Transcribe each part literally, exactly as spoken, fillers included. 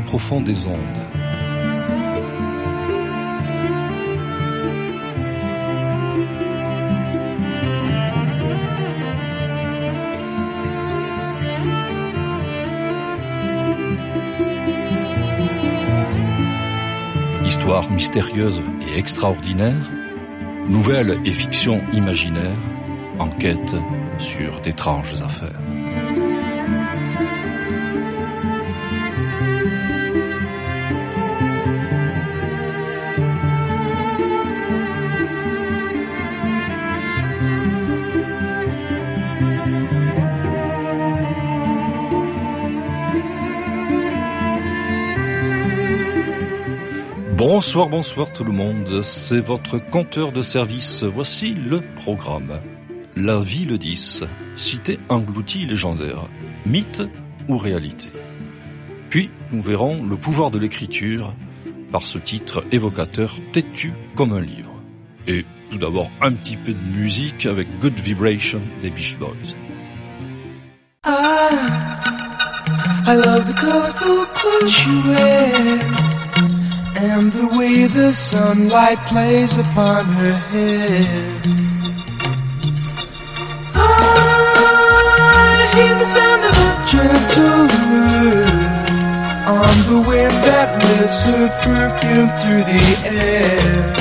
profond des ondes. Histoire mystérieuse et extraordinaire, nouvelles et fictions imaginaires, enquête sur d'étranges affaires. Bonsoir, bonsoir tout le monde, c'est votre compteur de service. Voici le programme. La ville dix, cité engloutie légendaire, mythe ou réalité. Puis nous verrons le pouvoir de l'écriture par ce titre évocateur têtu comme un livre. Et tout d'abord un petit peu de musique avec Good Vibration des Beach Boys. I, I love the colorful clothes you wear and the way the sunlight plays upon her head. I hear the sound of a gentle word on the wind that lifts her perfume through the air.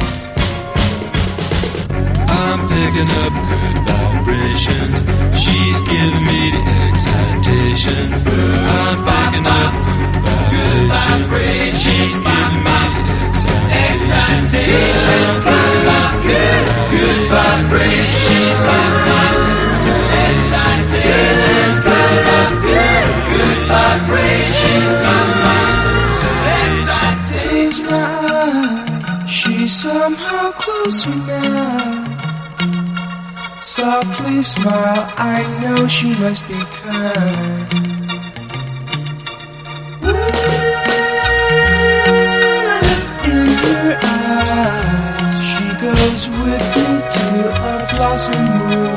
I'm picking up good vibrations. She's giving me the excitations. I'm picking up good vibrations. She's giving me the excitations. Good, good vibrations. She's giving me the excitations. Good, good vibrations. She's giving me the excitations. Close my eyes, she's somehow closer now. Softly smile, I know she must be kind. In her eyes, she goes with me to a blossom room.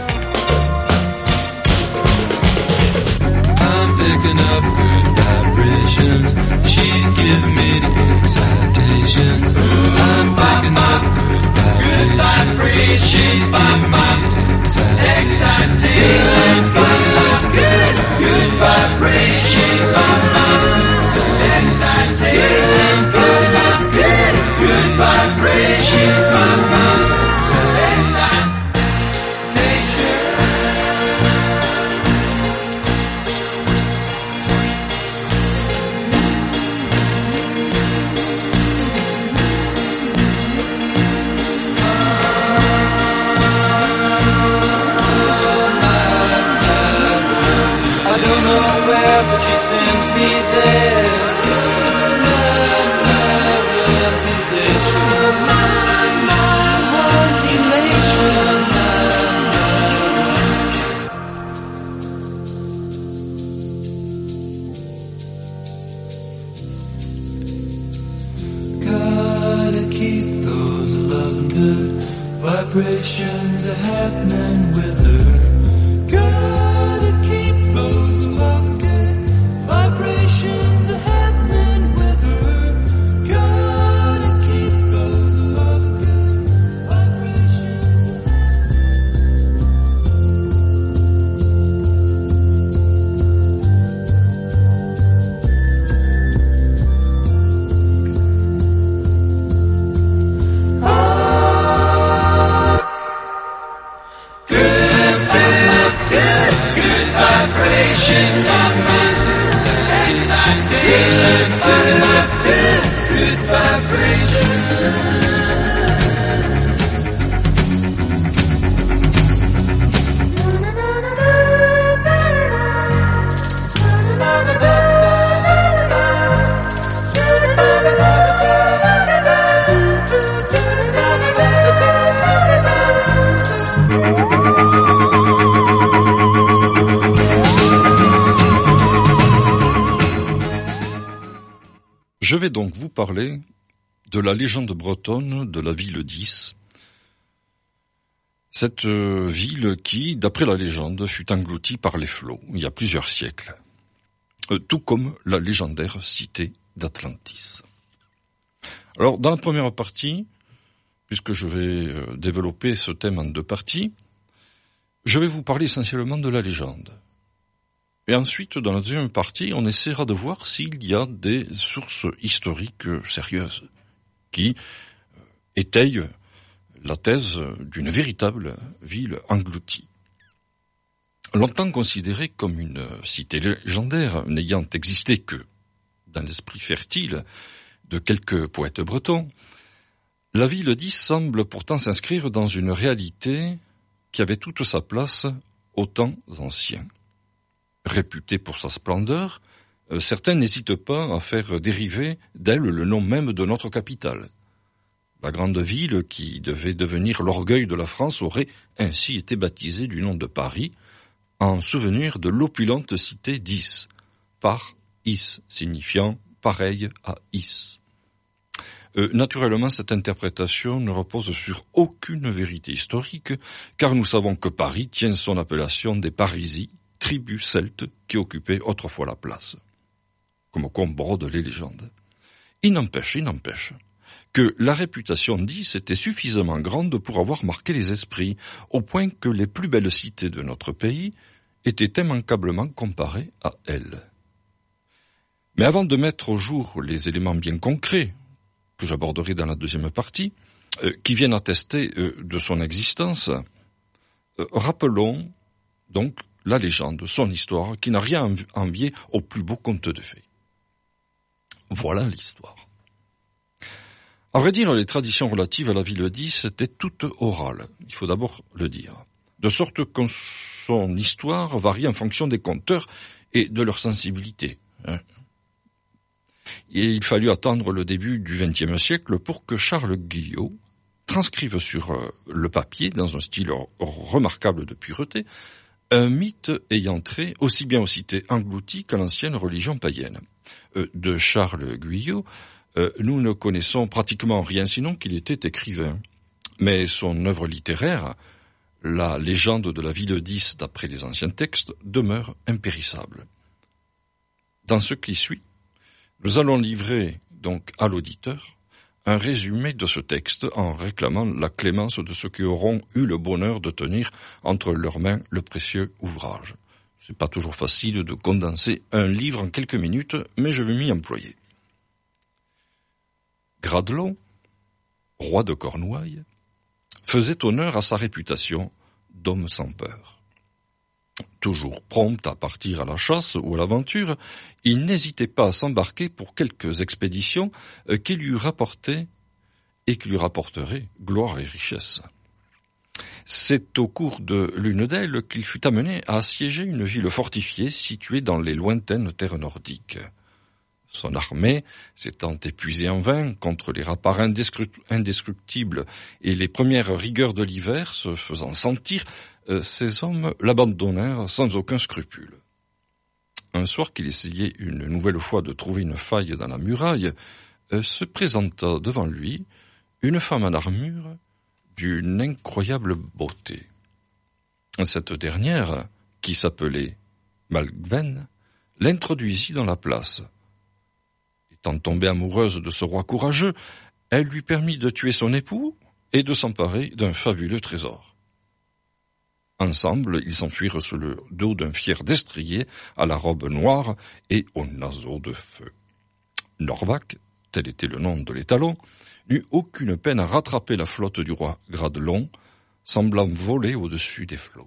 I'm picking up good vibrations. She's giving me the excitations. I'm picking up good vibrations. She's giving me the excitations. Good, good vibrations. She's giving me the excitations. Good, good, good vibrations. She's giving me the excitation. But she sends me there. Gotta keep those loving good vibrations are happening with her. Gotta keep those loving good vibrations are happening with her. Gotta keep those loving good vibrations. Ah, good, good, good, good vibrations. Good, good, good, good vibrations. Je vais donc vous parler de la légende bretonne de la ville dix. Cette ville qui, d'après la légende, fut engloutie par les flots il y a plusieurs siècles. euh, tout comme la légendaire cité d'Atlantis. Alors, dans la première partie, puisque je vais euh, développer ce thème en deux parties, je vais vous parler essentiellement de la légende. Et ensuite, dans la deuxième partie, on essaiera de voir s'il y a des sources historiques sérieuses qui étayent la thèse d'une véritable ville engloutie. Longtemps considérée comme une cité légendaire, n'ayant existé que dans l'esprit fertile de quelques poètes bretons, la ville d'Is semble pourtant s'inscrire dans une réalité qui avait toute sa place aux temps anciens. Réputée pour sa splendeur, certains n'hésitent pas à faire dériver d'elle le nom même de notre capitale. La grande ville, qui devait devenir l'orgueil de la France, aurait ainsi été baptisée du nom de Paris, en souvenir de l'opulente cité d'Is, par Is, signifiant pareil à Is. Euh, naturellement, cette interprétation ne repose sur aucune vérité historique, car nous savons que Paris tient son appellation des Parisis, tribus celtes qui occupaient autrefois la place. Comme quoi on brode les légendes. Il n'empêche, il n'empêche, que la réputation d'Is était suffisamment grande pour avoir marqué les esprits, au point que les plus belles cités de notre pays étaient immanquablement comparées à elle. Mais avant de mettre au jour les éléments bien concrets, que j'aborderai dans la deuxième partie, euh, qui viennent attester euh, de son existence, euh, rappelons donc la légende, son histoire, qui n'a rien à envier au plus beau conte de fées. Voilà l'histoire. À vrai dire, les traditions relatives à la ville d'Is étaient toutes orales, il faut d'abord le dire, de sorte que son histoire varie en fonction des conteurs et de leur sensibilité. Hein. Et il fallut attendre le début du vingtième siècle pour que Charles Guyot transcrive sur le papier, dans un style remarquable de pureté, un mythe ayant trait aussi bien aux cités englouties qu'à l'ancienne religion païenne. De Charles Guyot, nous ne connaissons pratiquement rien sinon qu'il était écrivain. Mais son œuvre littéraire, la légende de la ville d'Is d'après les anciens textes, demeure impérissable. Dans ce qui suit, nous allons livrer donc à l'auditeur un résumé de ce texte en réclamant la clémence de ceux qui auront eu le bonheur de tenir entre leurs mains le précieux ouvrage. C'est pas toujours facile de condenser un livre en quelques minutes, mais je vais m'y employer. Gradelon, roi de Cornouailles, faisait honneur à sa réputation d'homme sans peur. Toujours prompt à partir à la chasse ou à l'aventure, il n'hésitait pas à s'embarquer pour quelques expéditions qui lui rapportaient et qui lui rapporteraient gloire et richesse. C'est au cours de l'une d'elles qu'il fut amené à assiéger une ville fortifiée située dans les lointaines terres nordiques. Son armée, s'étant épuisée en vain contre les rapports indescriptibles et les premières rigueurs de l'hiver se faisant sentir, euh, ces hommes l'abandonnèrent sans aucun scrupule. Un soir qu'il essayait une nouvelle fois de trouver une faille dans la muraille, euh, se présenta devant lui une femme en armure d'une incroyable beauté. Cette dernière, qui s'appelait Malgven, l'introduisit dans la place. Étant tombée amoureuse de ce roi courageux, elle lui permit de tuer son époux et de s'emparer d'un fabuleux trésor. Ensemble, ils s'enfuirent sous le dos d'un fier destrier à la robe noire et aux naseaux de feu. Norvac, tel était le nom de l'étalon, n'eut aucune peine à rattraper la flotte du roi Gradelon, semblant voler au-dessus des flots.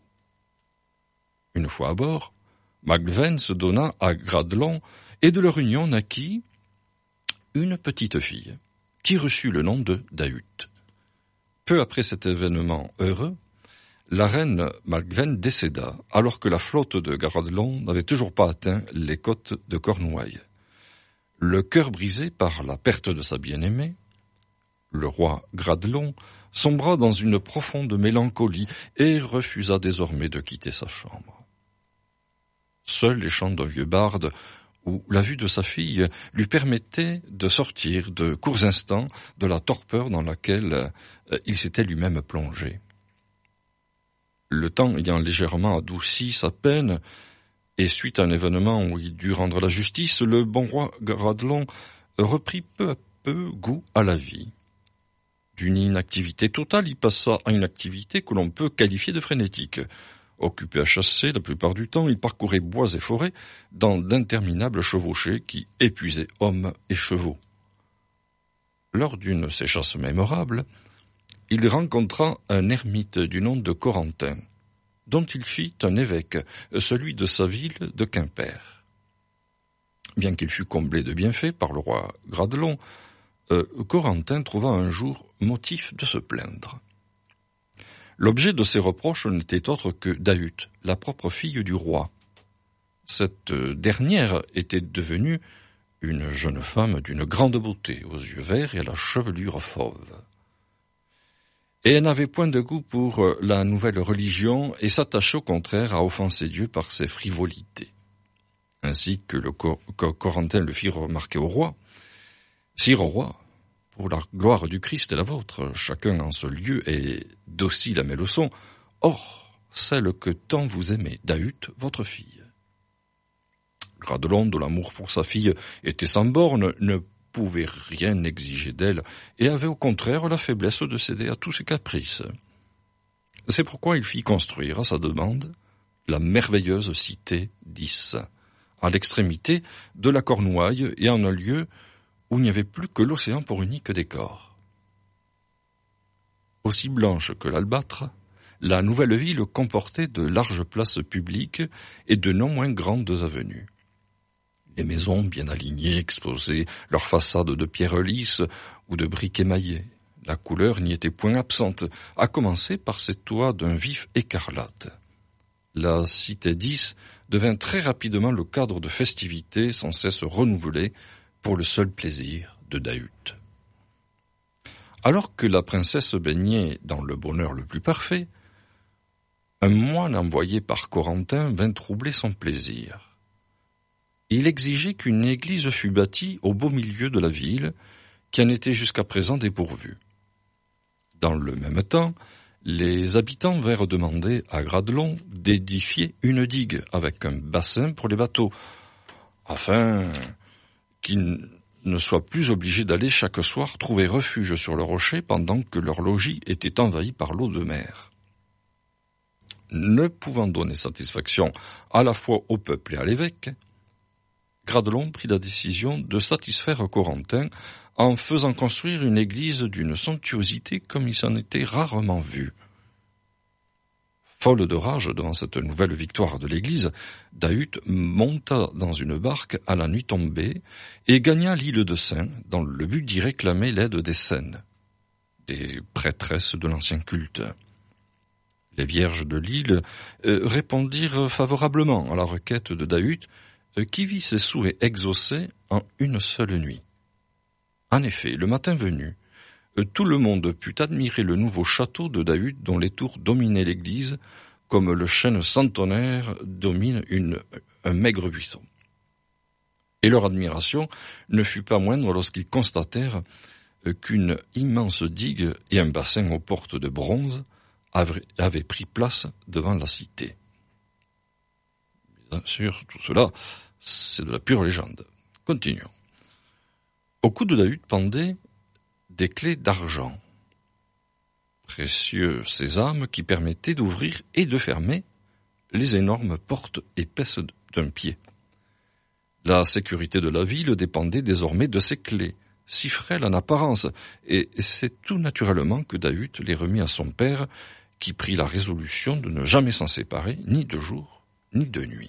Une fois à bord, Malgven se donna à Gradelon et de leur union naquit une petite fille, qui reçut le nom de Dahut. Peu après cet événement heureux, la reine Malgven décéda, alors que la flotte de Gradelon n'avait toujours pas atteint les côtes de Cornouailles. Le cœur brisé par la perte de sa bien-aimée, le roi Gradelon sombra dans une profonde mélancolie et refusa désormais de quitter sa chambre. Seuls les chants d'un vieux barde où la vue de sa fille lui permettait de sortir de courts instants de la torpeur dans laquelle il s'était lui-même plongé. Le temps ayant légèrement adouci sa peine, Et suite à un événement où il dut rendre la justice, le bon roi Gradelon reprit peu à peu goût à la vie. D'une inactivité totale, il passa à une activité que l'on peut qualifier de frénétique. Occupé à chasser la plupart du temps, il parcourait bois et forêts dans d'interminables chevauchées qui épuisaient hommes et chevaux. Lors d'une de ces chasses mémorables, il rencontra un ermite du nom de Corentin, dont il fit un évêque, celui de sa ville de Quimper. Bien qu'il fût comblé de bienfaits par le roi Gradelon, euh, Corentin trouva un jour motif de se plaindre. L'objet de ses reproches n'était autre que Dahut, la propre fille du roi. Cette dernière était devenue une jeune femme d'une grande beauté, aux yeux verts et à la chevelure fauve. Et elle n'avait point de goût pour la nouvelle religion et s'attachait au contraire à offenser Dieu par ses frivolités. Ainsi que le Cor- Corentin le fit remarquer au roi. « Sire au roi, pour la gloire du Christ et la vôtre, chacun en ce lieu est docile à mes leçons. Or, celle que tant vous aimez, Dahut, votre fille. » Gradelon, de l'amour pour sa fille, était sans borne, ne pouvait rien exiger d'elle, et avait au contraire la faiblesse de céder à tous ses caprices. C'est pourquoi il fit construire, à sa demande, la merveilleuse cité d'Is, à l'extrémité de la Cornouaille et en un lieu où il n'y avait plus que l'océan pour unique décor. Aussi blanche que l'albâtre, la nouvelle ville comportait de larges places publiques et de non moins grandes avenues. Les maisons bien alignées exposaient leurs façades de pierre lisse ou de briques émaillées. La couleur n'y était point absente, à commencer par ces toits d'un vif écarlate. La cité d'Is devint très rapidement le cadre de festivités sans cesse renouvelées pour le seul plaisir de Dahut. Alors que la princesse baignait dans le bonheur le plus parfait, un moine envoyé par Corentin vint troubler son plaisir. Il exigeait qu'une église fût bâtie au beau milieu de la ville, qui en était jusqu'à présent dépourvue. Dans le même temps, les habitants vinrent demander à Gradelon d'édifier une digue avec un bassin pour les bateaux, afin qu'ils ne soient plus obligés d'aller chaque soir trouver refuge sur le rocher pendant que leur logis était envahi par l'eau de mer. Ne pouvant donner satisfaction à la fois au peuple et à l'évêque, Gradelon prit la décision de satisfaire Corentin en faisant construire une église d'une somptuosité comme il s'en était rarement vu. Folle de rage devant cette nouvelle victoire de l'église, Dahut monta dans une barque à la nuit tombée et gagna l'île de Sein dans le but d'y réclamer l'aide des Cènes, des prêtresses de l'ancien culte. Les vierges de l'île euh, répondirent favorablement à la requête de Dahut, euh, qui vit ses souhaits exaucés en une seule nuit. En effet, le matin venu, tout le monde put admirer le nouveau château de Dahut dont les tours dominaient l'église, comme le chêne centenaire domine une, un maigre buisson. Et leur admiration ne fut pas moindre lorsqu'ils constatèrent qu'une immense digue et un bassin aux portes de bronze avaient pris place devant la cité. Bien sûr, tout cela, c'est de la pure légende. Continuons. Au cou de Dahut pendaient des clés d'argent, précieux sésame qui permettaient d'ouvrir et de fermer les énormes portes épaisses d'un pied. La sécurité de la ville dépendait désormais de ces clés, si frêles en apparence, et c'est tout naturellement que Dahut les remit à son père, qui prit la résolution de ne jamais s'en séparer, ni de jour, ni de nuit.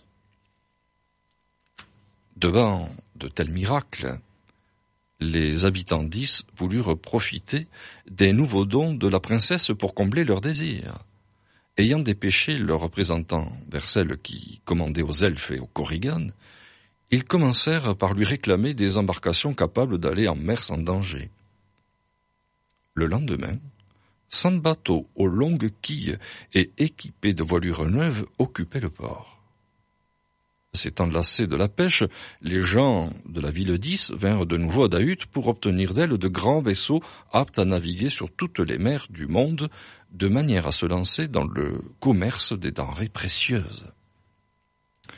Devant de tels miracles, les habitants d'Is voulurent profiter des nouveaux dons de la princesse pour combler leurs désirs. Ayant dépêché leurs représentants vers celle qui commandait aux elfes et aux korrigans, ils commencèrent par lui réclamer des embarcations capables d'aller en mer sans danger. Le lendemain, cent bateaux aux longues quilles et équipés de voilures neuves occupaient le port. S'étant lassés de la pêche, les gens de la ville d'Is vinrent de nouveau à Dahut pour obtenir d'elle de grands vaisseaux aptes à naviguer sur toutes les mers du monde, de manière à se lancer dans le commerce des denrées précieuses.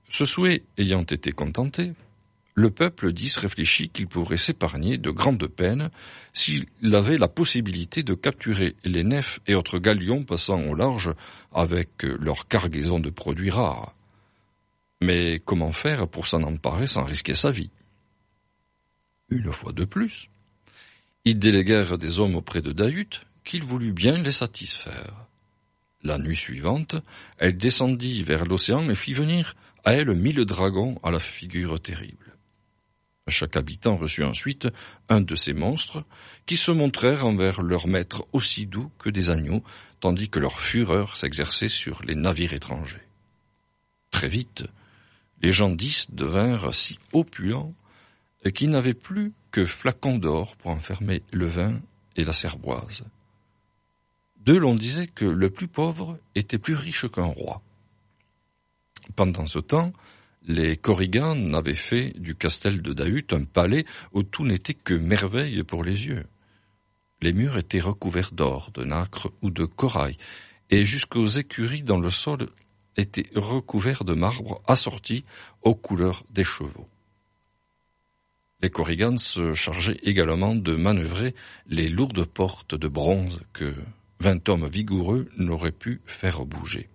Ce souhait ayant été contenté, le peuple d'Is réfléchit qu'il pourrait s'épargner de grandes peines s'il avait la possibilité de capturer les nefs et autres galions passant au large avec leur cargaison de produits rares. Mais comment faire pour s'en emparer sans risquer sa vie? Une fois de plus, ils déléguèrent des hommes auprès de Dahut qu'il voulut bien les satisfaire. La nuit suivante, elle descendit vers l'océan et fit venir à elle mille dragons à la figure terrible. Chaque habitant reçut ensuite un de ces monstres qui se montrèrent envers leur maître aussi doux que des agneaux, tandis que leur fureur s'exerçait sur les navires étrangers. Très vite, les gens d'Is devinrent si opulents qu'ils n'avaient plus que flacons d'or pour enfermer le vin et la cervoise. D'eux, l'on disait que le plus pauvre était plus riche qu'un roi. Pendant ce temps, les Korrigan avaient fait du castel de Dahut un palais où tout n'était que merveille pour les yeux. Les murs étaient recouverts d'or, de nacre ou de corail, et jusqu'aux écuries dans le sol étaient recouverts de marbre assortis aux couleurs des chevaux. Les Korrigan se chargeaient également de manœuvrer les lourdes portes de bronze que vingt hommes vigoureux n'auraient pu faire bouger.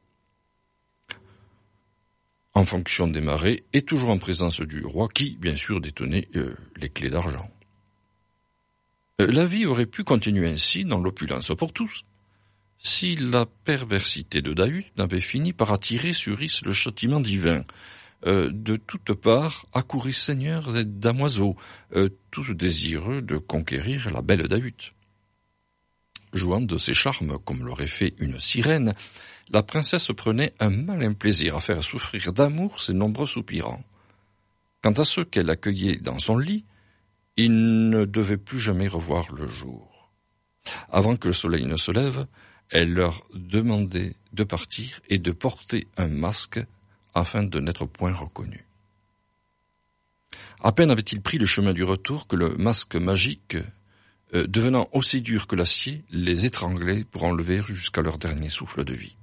En fonction des marées et toujours en présence du roi qui, bien sûr, détenait euh, les clés d'argent. Euh, la vie aurait pu continuer ainsi dans l'opulence pour tous, si la perversité de Dahut n'avait fini par attirer sur Is le châtiment divin. Euh, de toutes parts accoururent seigneurs et damoiseaux, euh, tous désireux de conquérir la belle Dahut. Jouant de ses charmes comme l'aurait fait une sirène, la princesse prenait un malin plaisir à faire souffrir d'amour ses nombreux soupirants. Quant à ceux qu'elle accueillait dans son lit, ils ne devaient plus jamais revoir le jour. Avant que le soleil ne se lève, elle leur demandait de partir et de porter un masque afin de n'être point reconnus. À peine avait-il pris le chemin du retour que le masque magique, euh, devenant aussi dur que l'acier, les étranglait pour enlever jusqu'à leur dernier souffle de vie.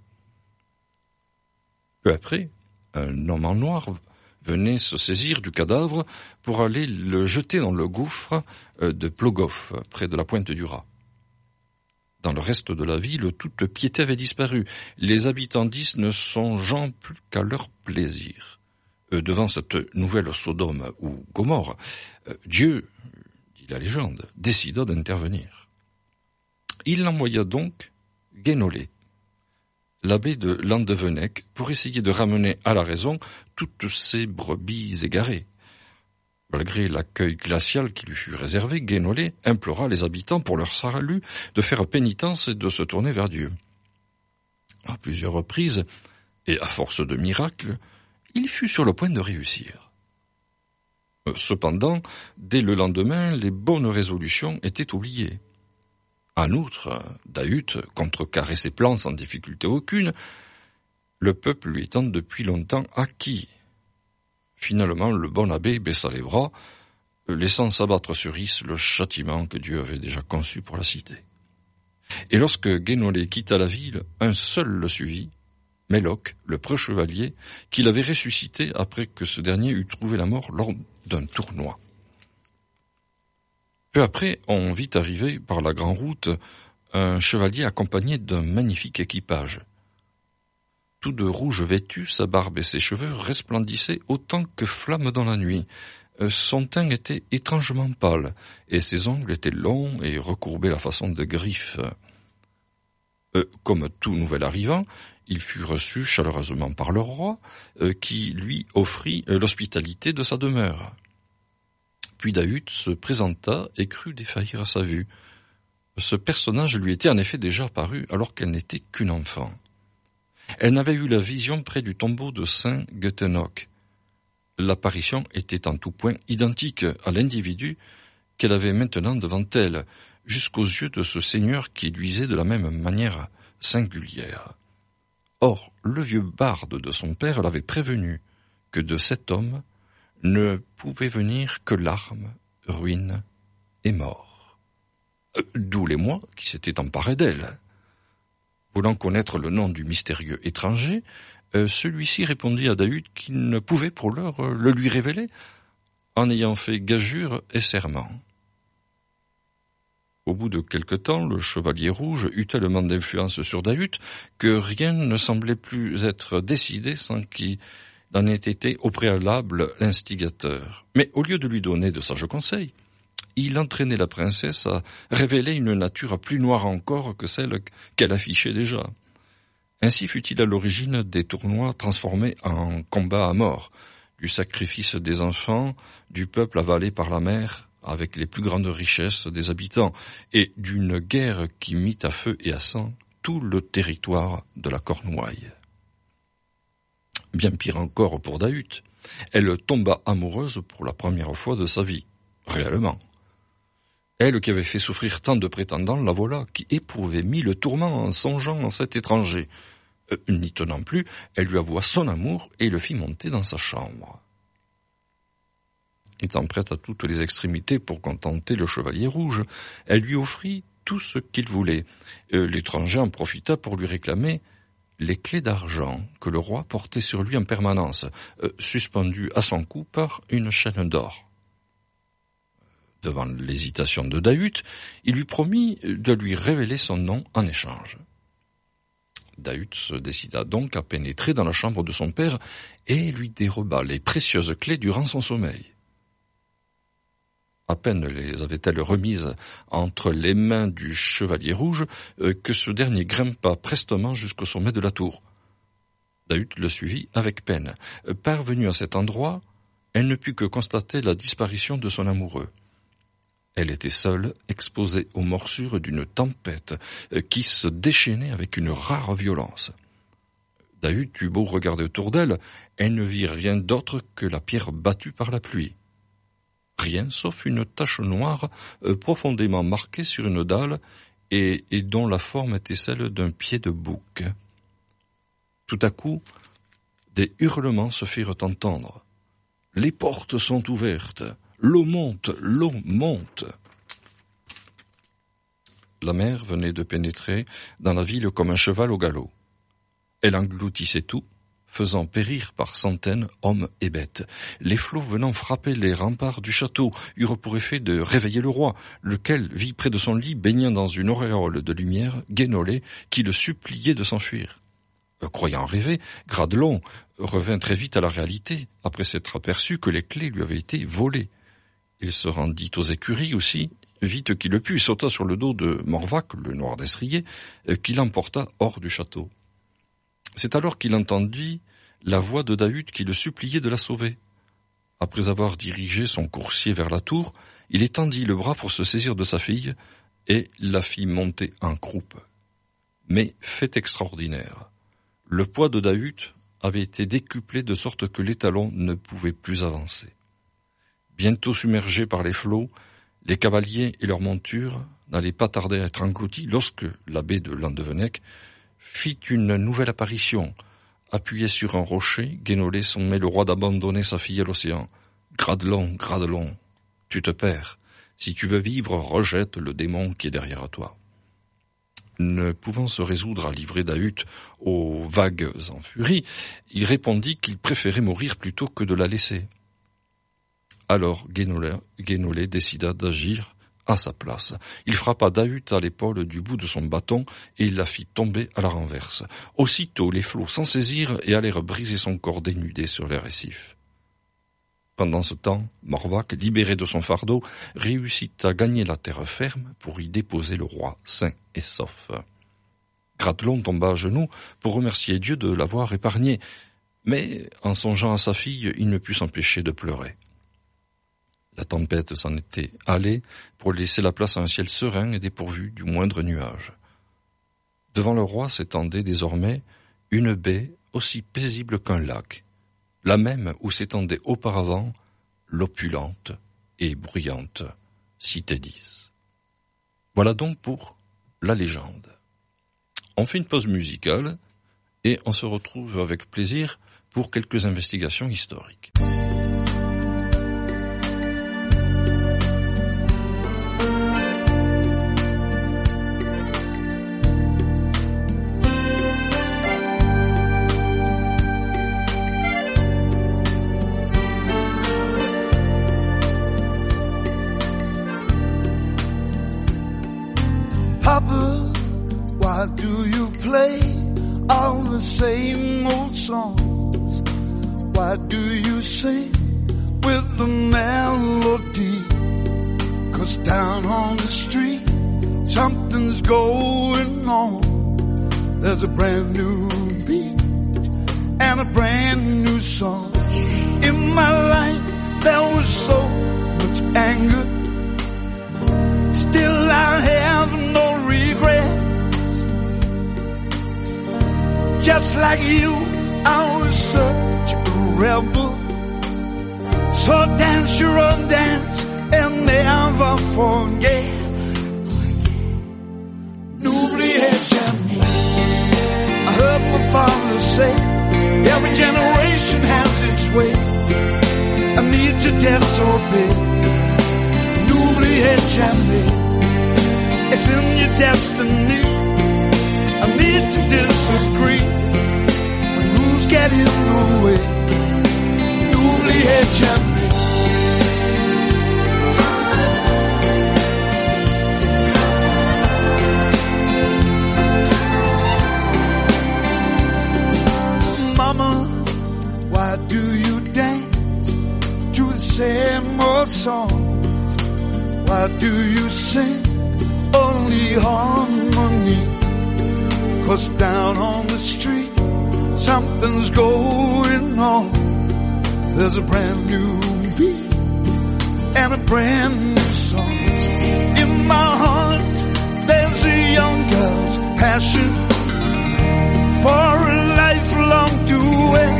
Peu après, un homme en noir venait se saisir du cadavre pour aller le jeter dans le gouffre de Plogoff, près de la pointe du Raz. Dans le reste de la ville, toute piété avait disparu. Les habitants d'Is ne songeant plus qu'à leur plaisir. Devant cette nouvelle Sodome ou Gomorre, Dieu, dit la légende, décida d'intervenir. Il envoya donc Guénolé, l'abbé de Landevenec, pour essayer de ramener à la raison toutes ces brebis égarées. Malgré l'accueil glacial qui lui fut réservé, Guénolé implora les habitants pour leur salut de faire pénitence et de se tourner vers Dieu. À plusieurs reprises, et à force de miracles, il fut sur le point de réussir. Cependant, dès le lendemain, les bonnes résolutions étaient oubliées. En outre, Dahut contrecarrait ses plans sans difficulté aucune, le peuple lui étant depuis longtemps acquis. Finalement, le bon abbé baissa les bras, laissant s'abattre sur Is le châtiment que Dieu avait déjà conçu pour la cité. Et lorsque Guénolé quitta la ville, un seul le suivit, Méloc, le preux chevalier, qu'il avait ressuscité après que ce dernier eut trouvé la mort lors d'un tournoi. Peu après, on vit arriver par la grande route un chevalier accompagné d'un magnifique équipage. Tout de rouge vêtu, sa barbe et ses cheveux resplendissaient autant que flammes dans la nuit. Son teint était étrangement pâle, et ses ongles étaient longs et recourbés à la façon de griffes. Euh, comme tout nouvel arrivant, il fut reçu chaleureusement par le roi, euh, qui lui offrit euh, l'hospitalité de sa demeure. Puis Dahut se présenta et crut défaillir à sa vue. Ce personnage lui était en effet déjà apparu alors qu'elle n'était qu'une enfant. Elle n'avait eu la vision près du tombeau de Saint Gutenok. L'apparition était en tout point identique à l'individu qu'elle avait maintenant devant elle, jusqu'aux yeux de ce seigneur qui luisait de la même manière singulière. Or, le vieux barde de son père l'avait prévenu que de cet homme ne pouvait venir que larmes, ruines et mort. D'où l'émoi qui s'était emparé d'elle. Voulant connaître le nom du mystérieux étranger, Euh, celui-ci répondit à David qu'il ne pouvait pour l'heure euh, le lui révéler, en ayant fait gageure et serment. Au bout de quelque temps, le chevalier rouge eut tellement d'influence sur David que rien ne semblait plus être décidé sans qu'il en ait été au préalable l'instigateur. Mais au lieu de lui donner de sages conseils, il entraînait la princesse à révéler une nature plus noire encore que celle qu'elle affichait déjà. Ainsi fut-il à l'origine des tournois transformés en combats à mort, du sacrifice des enfants, du peuple avalé par la mer, avec les plus grandes richesses des habitants, et d'une guerre qui mit à feu et à sang tout le territoire de la Cornouaille. Bien pire encore pour David, elle tomba amoureuse pour la première fois de sa vie, réellement. Elle qui avait fait souffrir tant de prétendants, la voilà, qui éprouvait mille tourments en songeant en cet étranger. Euh, N'y tenant plus, elle lui avoua son amour et le fit monter dans sa chambre. Étant prête à toutes les extrémités pour contenter le chevalier rouge, elle lui offrit tout ce qu'il voulait. Euh, l'étranger en profita pour lui réclamer les clés d'argent que le roi portait sur lui en permanence, euh, suspendues à son cou par une chaîne d'or. Devant l'hésitation de David, il lui promit de lui révéler son nom en échange. David se décida donc à pénétrer dans la chambre de son père et lui déroba les précieuses clés durant son sommeil. À peine les avait-elle remises entre les mains du chevalier rouge que ce dernier grimpa prestement jusqu'au sommet de la tour. David le suivit avec peine. Parvenue à cet endroit, elle ne put que constater la disparition de son amoureux. Elle était seule, exposée aux morsures d'une tempête qui se déchaînait avec une rare violence. David eut beau regarder autour d'elle, elle ne vit rien d'autre que la pierre battue par la pluie. Rien sauf une tache noire profondément marquée sur une dalle et, et dont la forme était celle d'un pied de bouc. Tout à coup, des hurlements se firent entendre. « Les portes sont ouvertes !» L'eau monte, l'eau monte. La mer venait de pénétrer dans la ville comme un cheval au galop. Elle engloutissait tout, faisant périr par centaines hommes et bêtes. Les flots venant frapper les remparts du château eurent pour effet de réveiller le roi, lequel vit près de son lit, baignant dans une auréole de lumière, Guénolé, qui le suppliait de s'enfuir. Croyant rêver, Gradelon revint très vite à la réalité, après s'être aperçu que les clés lui avaient été volées. Il se rendit aux écuries aussi, vite qu'il le put, sauta sur le dos de Morvac, le noir destrier, qui l'emporta hors du château. C'est alors qu'il entendit la voix de David qui le suppliait de la sauver. Après avoir dirigé son coursier vers la tour, il étendit le bras pour se saisir de sa fille et la fit monter en croupe. Mais fait extraordinaire, le poids de David avait été décuplé de sorte que l'étalon ne pouvait plus avancer. Bientôt submergés par les flots, les cavaliers et leurs montures n'allaient pas tarder à être engloutis lorsque l'abbé de Landevenec fit une nouvelle apparition. Appuyé sur un rocher, Guénolé sommait le roi d'abandonner sa fille à l'océan. « Gradelon, Gradelon, tu te perds. Si tu veux vivre, rejette le démon qui est derrière toi. » Ne pouvant se résoudre à livrer David aux vagues en furie, il répondit qu'il préférait mourir plutôt que de la laisser. Alors Guénolé, Guénolé décida d'agir à sa place. Il frappa David à l'épaule du bout de son bâton et il la fit tomber à la renverse. Aussitôt les flots s'en saisirent et allèrent briser son corps dénudé sur les récifs. Pendant ce temps, Morvac, libéré de son fardeau, réussit à gagner la terre ferme pour y déposer le roi sain et sauf. Gradelon tomba à genoux pour remercier Dieu de l'avoir épargné, mais en songeant à sa fille, il ne put s'empêcher de pleurer. La tempête s'en était allée pour laisser la place à un ciel serein et dépourvu du moindre nuage. Devant le roi s'étendait désormais une baie aussi paisible qu'un lac, la même où s'étendait auparavant l'opulente et bruyante cité d'Is. Voilà donc pour la légende. On fait une pause musicale et on se retrouve avec plaisir pour quelques investigations historiques. songs. Why do you sing with the melody? 'Cause down on the street, something's going on. There's a brand new beat and a brand new song. In my life there was so much anger, still I have no regrets. Just like you, I was such a rebel. So dance your own dance and never forget. N'oubliez jamais. I heard my father say, every generation has its way. I need to disobey. N'oubliez jamais. It's in your destiny. I need to disagree. When rules get in the way. N'oubliez jamais. Mama, why do you dance to the same old songs? Why do you sing only harmony? 'Cause down on the street, something's going on. There's a brand new beat and a brand new song. In my heart, there's a young girl's passion for a lifelong duet.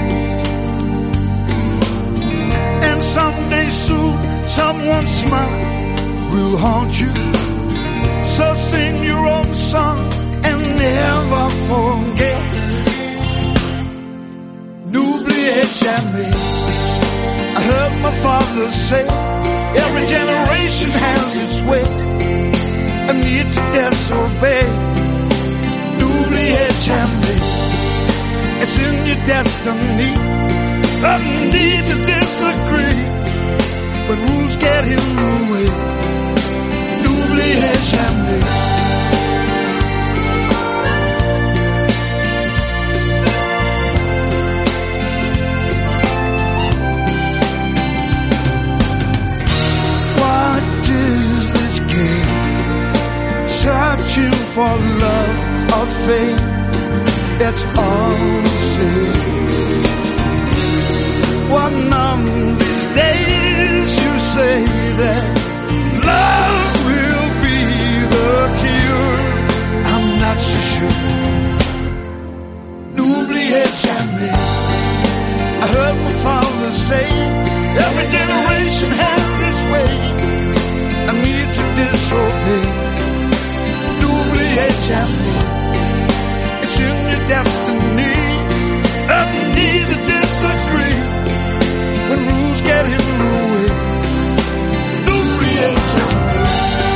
And someday soon, someone's smile will haunt you. So sing your own song and never forget. N'oubliez jamais. I heard my father say, every generation has its way. I need to disobey. N'oubliez jamais. It's in your destiny. I need to disagree when rules get in the way. N'oubliez jamais. What is this game? Searching for love or fame. It's all the same. One of these days you say that love will be the cure. I'm not so sure. N'oubliez jamais. I heard my father say, every generation has its way. I need to disobey. N'oubliez jamais. It's in your destiny. I need to disagree when rules get in the way. N'oubliez jamais.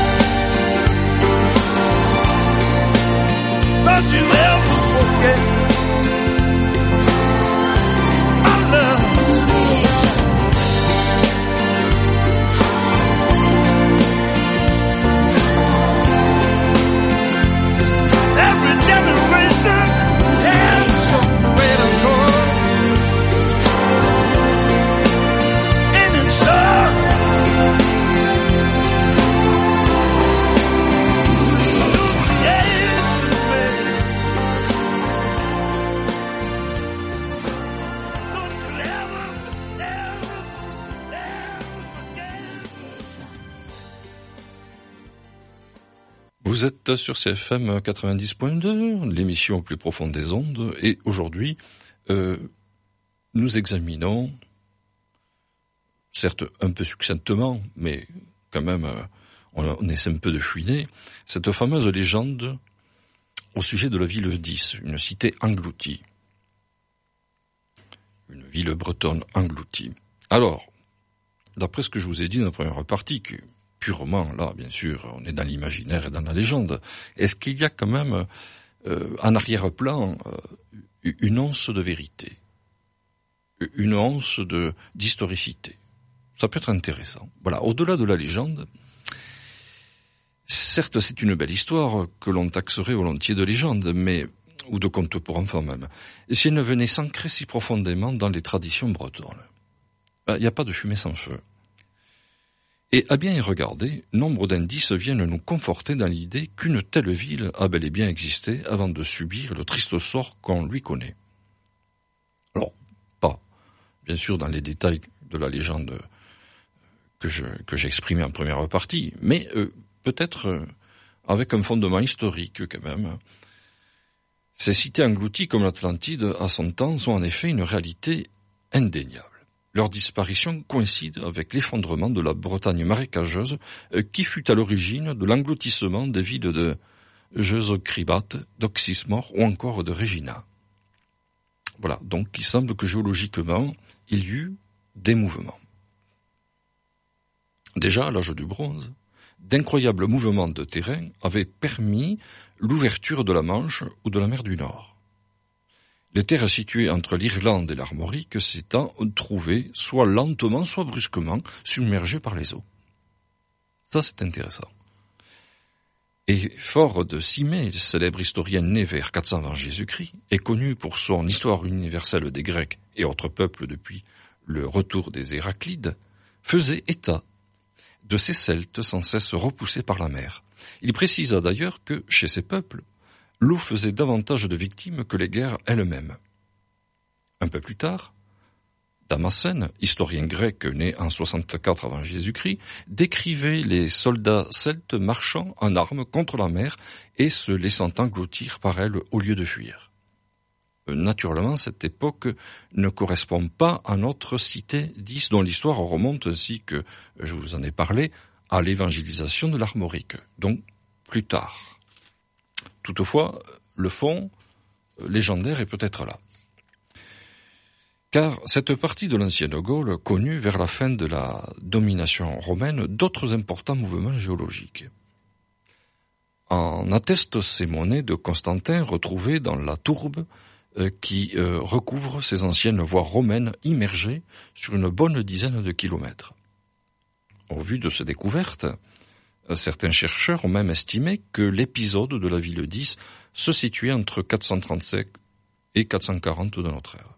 Don't you ever forget my love. Every generation has somewhere to go. And it's all Vous êtes sur C F M quatre-vingt-dix point deux, l'émission au plus profond des ondes, et aujourd'hui, euh, nous examinons, certes un peu succinctement, mais quand même, euh, on, on essaie un peu de fouiner, cette fameuse légende au sujet de la ville d'Is, une cité engloutie. Une ville bretonne engloutie. Alors, d'après ce que je vous ai dit dans la première partie, que purement, là, bien sûr, on est dans l'imaginaire et dans la légende. Est-ce qu'il y a quand même, euh, en arrière-plan, euh, une once de vérité, une once de d'historicité? Ça peut être intéressant. Voilà, au-delà de la légende, certes, c'est une belle histoire que l'on taxerait volontiers de légende, mais ou de contes pour enfants même, si elle ne venait s'ancrer si profondément dans les traditions bretonnes. Il n'y a pas de fumée sans feu. Et à bien y regarder, nombre d'indices viennent nous conforter dans l'idée qu'une telle ville a bel et bien existé avant de subir le triste sort qu'on lui connaît. Alors, pas, bien sûr, dans les détails de la légende que je, que j'ai exprimée en première partie, mais euh, peut-être euh, avec un fondement historique quand même. Ces cités englouties comme l'Atlantide à son temps sont en effet une réalité indéniable. Leur disparition coïncide avec l'effondrement de la Bretagne marécageuse qui fut à l'origine de l'engloutissement des villes de Jeuzocribate, d'Oxysmore ou encore de Regina. Voilà, donc il semble que géologiquement, il y eut des mouvements. Déjà à l'âge du bronze, d'incroyables mouvements de terrain avaient permis l'ouverture de la Manche ou de la mer du Nord. Les terres situées entre l'Irlande et l'Armorique s'étant trouvées soit lentement, soit brusquement submergées par les eaux. Ça, c'est intéressant. Et fort de Cimée, célèbre historien né vers quatre cents avant Jésus-Christ, est connu pour son histoire universelle des Grecs et autres peuples depuis le retour des Héraclides, faisait état de ces Celtes sans cesse repoussés par la mer. Il précisa d'ailleurs que, chez ces peuples, l'eau faisait davantage de victimes que les guerres elles-mêmes. Un peu plus tard, Damascène, historien grec né en soixante-quatre avant Jésus-Christ, décrivait les soldats celtes marchant en armes contre la mer et se laissant engloutir par elle au lieu de fuir. Naturellement, cette époque ne correspond pas à notre cité dix dont l'histoire remonte ainsi que, je vous en ai parlé, à l'évangélisation de l'Armorique, donc plus tard. Toutefois, le fond légendaire est peut-être là. Car cette partie de l'ancienne Gaule connut vers la fin de la domination romaine d'autres importants mouvements géologiques. En attestent ces monnaies de Constantin retrouvées dans la tourbe euh, qui euh, recouvre ces anciennes voies romaines immergées sur une bonne dizaine de kilomètres. Au vu de ces découvertes, certains chercheurs ont même estimé que l'épisode de la ville dix se situait entre quatre cent trente-cinq et quatre cent quarante de notre ère.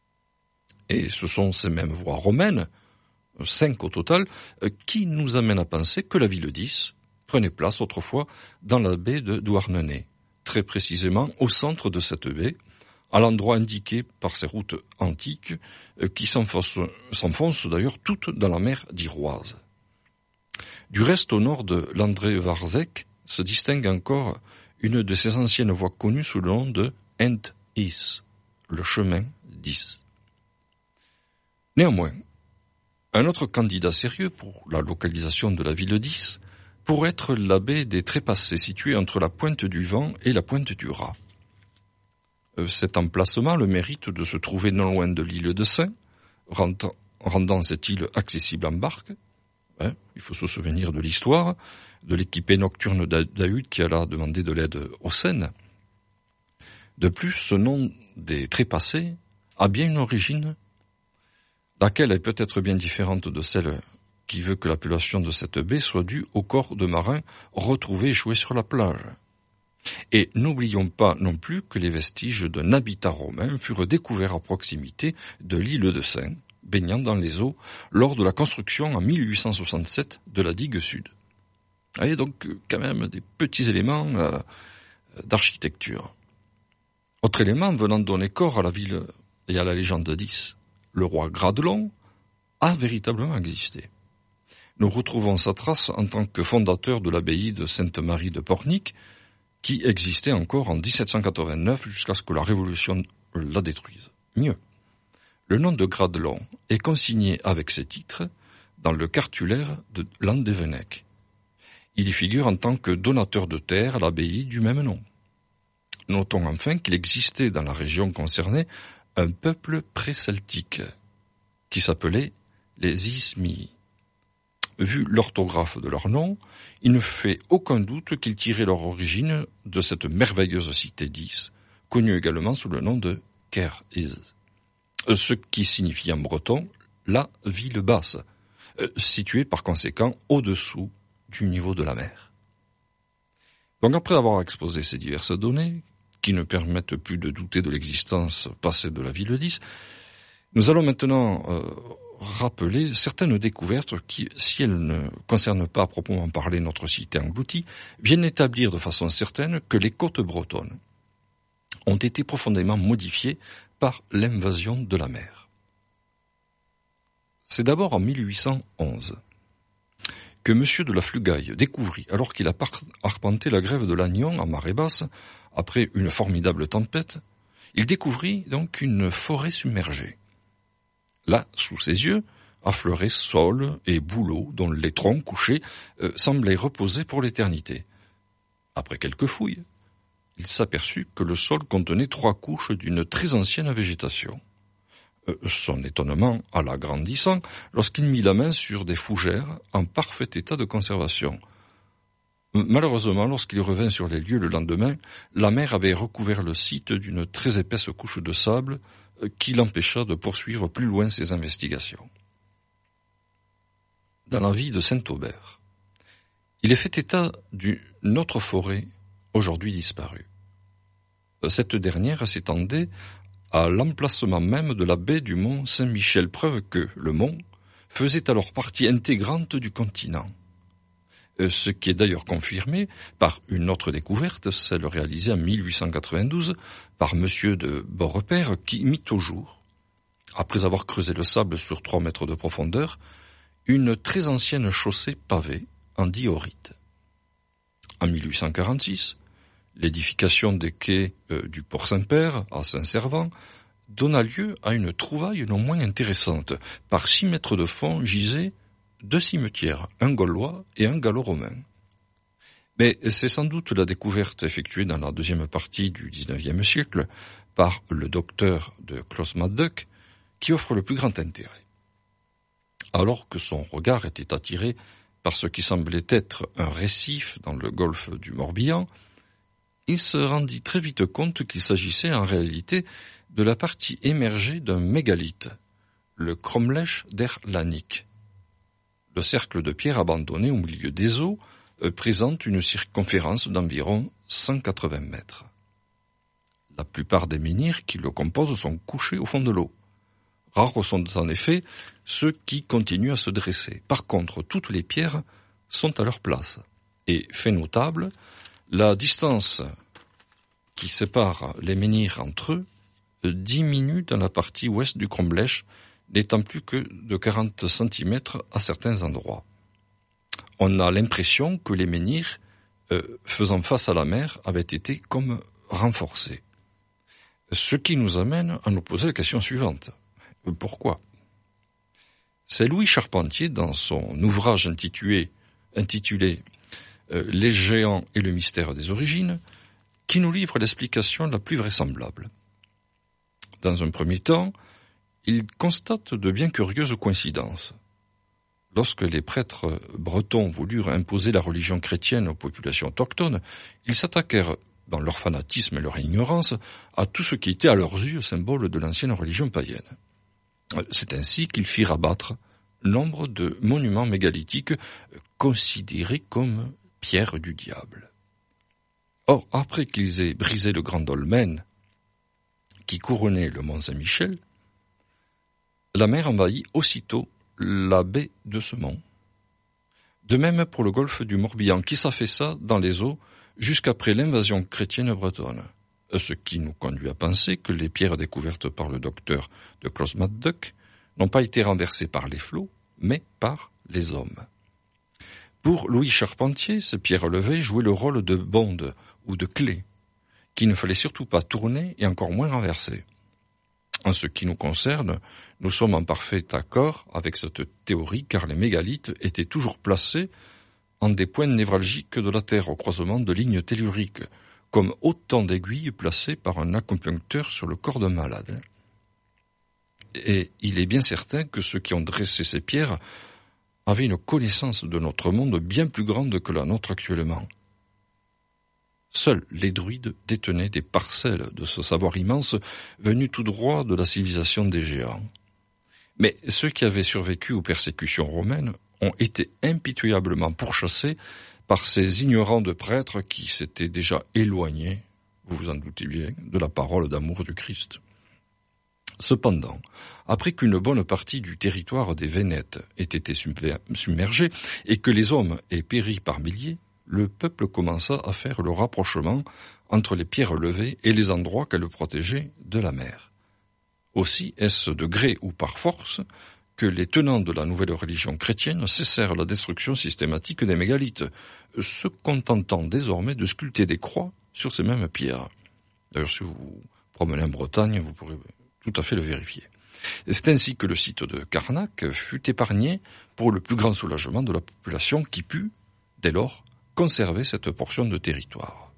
Et ce sont ces mêmes voies romaines, cinq au total, qui nous amènent à penser que la ville dix prenait place autrefois dans la baie de Douarnenez, très précisément au centre de cette baie, à l'endroit indiqué par ces routes antiques qui s'enfoncent, s'enfoncent d'ailleurs toutes dans la mer d'Iroise. Du reste, au nord de Landré-Varzec, se distingue encore une de ces anciennes voies connues sous le nom de Ent-Is, le chemin dix. Néanmoins, un autre candidat sérieux pour la localisation de la ville dix pourrait être la baie des Trépassés, située entre la pointe du Vent et la pointe du Raz. Cet emplacement le mérite de se trouver non loin de l'île de Sein, rendant cette île accessible en barque. Hein, il faut se souvenir de l'histoire de l'équipée nocturne d'Ahude qui alla demander de l'aide aux Seines. De plus, ce nom des Trépassés a bien une origine, laquelle est peut-être bien différente de celle qui veut que l'appellation de cette baie soit due au corps de marins retrouvés échoués sur la plage. Et n'oublions pas non plus que les vestiges d'un habitat romain furent découverts à proximité de l'île de Sein, baignant dans les eaux lors de la construction en mille huit cent soixante-sept de la digue sud. Vous voyez donc quand même des petits éléments euh, d'architecture. Autre élément venant donner corps à la ville et à la légende dix, le roi Gradelon a véritablement existé. Nous retrouvons sa trace en tant que fondateur de l'abbaye de Sainte-Marie de Pornic, qui existait encore en dix-sept cent quatre-vingt-neuf jusqu'à ce que la Révolution la détruise. Mieux, le nom de Gradelon est consigné avec ses titres dans le cartulaire de Landévennec. Il y figure en tant que donateur de terre à l'abbaye du même nom. Notons enfin qu'il existait dans la région concernée un peuple pré-celtique qui s'appelait les Ismii. Vu l'orthographe de leur nom, il ne fait aucun doute qu'ils tiraient leur origine de cette merveilleuse cité dix, connue également sous le nom de Ker-Is, ce qui signifie en breton la ville basse, située par conséquent au-dessous du niveau de la mer. Donc après avoir exposé ces diverses données, qui ne permettent plus de douter de l'existence passée de la ville dix, nous allons maintenant euh, rappeler certaines découvertes qui, si elles ne concernent pas à proprement parler notre cité engloutie, viennent établir de façon certaine que les côtes bretonnes ont été profondément modifiées par l'invasion de la mer. C'est d'abord en mille huit cent onze que M. de la Flugaille découvrit, alors qu'il a arpenté la grève de Lannion en marée basse, après une formidable tempête, il découvrit donc une forêt submergée. Là, sous ses yeux, affleuraient saules et bouleaux dont les troncs couchés euh, semblaient reposer pour l'éternité. Après quelques fouilles, il s'aperçut que le sol contenait trois couches d'une très ancienne végétation. Euh, son étonnement alla grandissant lorsqu'il mit la main sur des fougères en parfait état de conservation. Malheureusement, lorsqu'il revint sur les lieux le lendemain, la mer avait recouvert le site d'une très épaisse couche de sable qui l'empêcha de poursuivre plus loin ses investigations. Dans la ville de Saint-Aubert, il est fait état d'une autre forêt aujourd'hui disparue. Cette dernière s'étendait à l'emplacement même de la baie du mont Saint-Michel, preuve que le mont faisait alors partie intégrante du continent. Ce qui est d'ailleurs confirmé par une autre découverte, celle réalisée en mille huit cent quatre-vingt-douze par Monsieur de Beaurepaire, qui mit au jour, après avoir creusé le sable sur trois mètres de profondeur, une très ancienne chaussée pavée en diorite. En mille huit cent quarante-six, l'édification des quais euh, du Port Saint-Père à Saint-Servant donna lieu à une trouvaille non moins intéressante. Par six mètres de fond gisaient deux cimetières, un gaulois et un gallo-romain. Mais c'est sans doute la découverte effectuée dans la deuxième partie du dix-neuvième siècle par le docteur de Clos-Mac-Duc qui offre le plus grand intérêt. Alors que son regard était attiré par ce qui semblait être un récif dans le golfe du Morbihan, il se rendit très vite compte qu'il s'agissait en réalité de la partie émergée d'un mégalithe, le Cromlech der Lanique. Le cercle de pierre abandonné au milieu des eaux euh, présente une circonférence d'environ cent quatre-vingts mètres. La plupart des menhirs qui le composent sont couchés au fond de l'eau. Rares sont en effet ceux qui continuent à se dresser. Par contre, toutes les pierres sont à leur place. Et, fait notable, la distance qui sépare les menhirs entre eux diminue dans la partie ouest du Cromlech, n'étant plus que de quarante centimètres à certains endroits. On a l'impression que les menhirs, euh, faisant face à la mer, avaient été comme renforcés. Ce qui nous amène à nous poser la question suivante. Pourquoi ? C'est Louis Charpentier, dans son ouvrage intitulé, intitulé euh, « Les géants et le mystère des origines », qui nous livre l'explication la plus vraisemblable. Dans un premier temps, il constate de bien curieuses coïncidences. Lorsque les prêtres bretons voulurent imposer la religion chrétienne aux populations autochtones, ils s'attaquèrent, dans leur fanatisme et leur ignorance, à tout ce qui était à leurs yeux symbole de l'ancienne religion païenne. C'est ainsi qu'ils firent abattre nombre de monuments mégalithiques considérés comme pierres du diable. Or, après qu'ils aient brisé le grand dolmen qui couronnait le mont Saint-Michel, la mer envahit aussitôt la baie de ce mont. De même pour le golfe du Morbihan, qui s'affaissa dans les eaux jusqu'après l'invasion chrétienne bretonne, ce qui nous conduit à penser que les pierres découvertes par le docteur de Clos-Mac-Duc n'ont pas été renversées par les flots, mais par les hommes. Pour Louis Charpentier, ces pierres relevées jouaient le rôle de bondes ou de clés, qu'il ne fallait surtout pas tourner et encore moins renverser. En ce qui nous concerne, nous sommes en parfait accord avec cette théorie car les mégalithes étaient toujours placés en des points névralgiques de la Terre au croisement de lignes telluriques, comme autant d'aiguilles placées par un acupuncteur sur le corps d'un malade. Et il est bien certain que ceux qui ont dressé ces pierres avaient une connaissance de notre monde bien plus grande que la nôtre actuellement. Seuls les druides détenaient des parcelles de ce savoir immense venu tout droit de la civilisation des géants. Mais ceux qui avaient survécu aux persécutions romaines ont été impitoyablement pourchassés par ces ignorants de prêtres qui s'étaient déjà éloignés, vous vous en doutez bien, de la parole d'amour du Christ. Cependant, après qu'une bonne partie du territoire des Vénètes ait été submergée et que les hommes aient péri par milliers, le peuple commença à faire le rapprochement entre les pierres levées et les endroits qu'elles protégeaient de la mer. Aussi est-ce de gré ou par force que les tenants de la nouvelle religion chrétienne cessèrent la destruction systématique des mégalithes, se contentant désormais de sculpter des croix sur ces mêmes pierres. D'ailleurs, si vous vous promenez en Bretagne, vous pourrez tout à fait le vérifier. Et c'est ainsi que le site de Carnac fut épargné pour le plus grand soulagement de la population qui put, dès lors, conserver cette portion de territoire.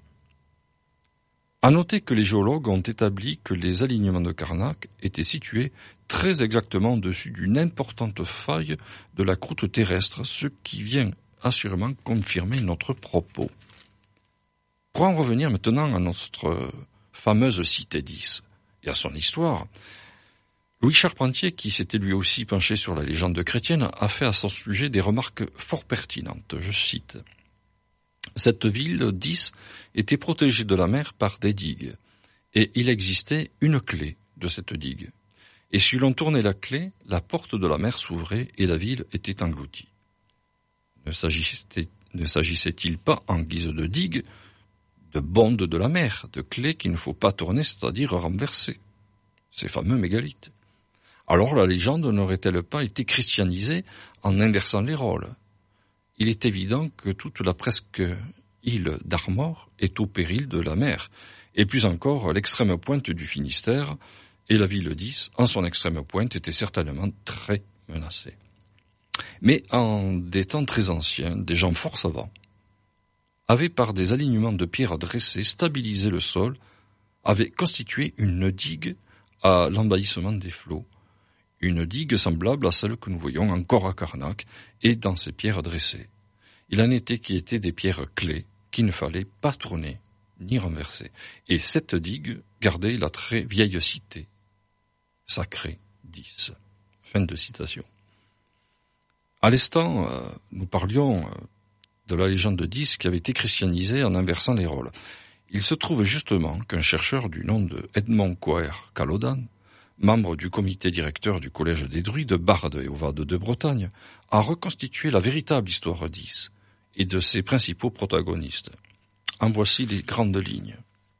À noter que les géologues ont établi que les alignements de Carnac étaient situés très exactement au-dessus d'une importante faille de la croûte terrestre, ce qui vient assurément confirmer notre propos. Pour en revenir maintenant à notre fameuse cité dix et à son histoire, Louis Charpentier, qui s'était lui aussi penché sur la légende chrétienne, a fait à son sujet des remarques fort pertinentes. Je cite. Cette ville, dix, était protégée de la mer par des digues, et il existait une clé de cette digue. Et si l'on tournait la clé, la porte de la mer s'ouvrait et la ville était engloutie. Ne s'agissait, ne s'agissait-il pas, en guise de digue, de bondes de la mer, de clés qu'il ne faut pas tourner, c'est-à-dire renverser, ces fameux mégalithes? Alors la légende n'aurait-elle pas été christianisée en inversant les rôles? Il est évident que toute la presque île d'Armor est au péril de la mer, et plus encore l'extrême pointe du Finistère, et la ville dix, en son extrême pointe, était certainement très menacée. Mais en des temps très anciens, des gens fort savants avaient par des alignements de pierres dressées stabilisé le sol, avaient constitué une digue à l'envahissement des flots, une digue semblable à celle que nous voyons encore à Carnac et dans ces pierres dressées. Il en était qui étaient des pierres clés qu'il ne fallait pas tourner ni renverser. Et cette digue gardait la très vieille cité sacrée dix. Fin de citation. À l'instant, euh, nous parlions euh, de la légende de dix qui avait été christianisée en inversant les rôles. Il se trouve justement qu'un chercheur du nom de Edmond Coër Calodan, membre du comité directeur du Collège des Druides, barde et ovade de Bretagne, a reconstitué la véritable histoire dix et de ses principaux protagonistes. En voici les grandes lignes.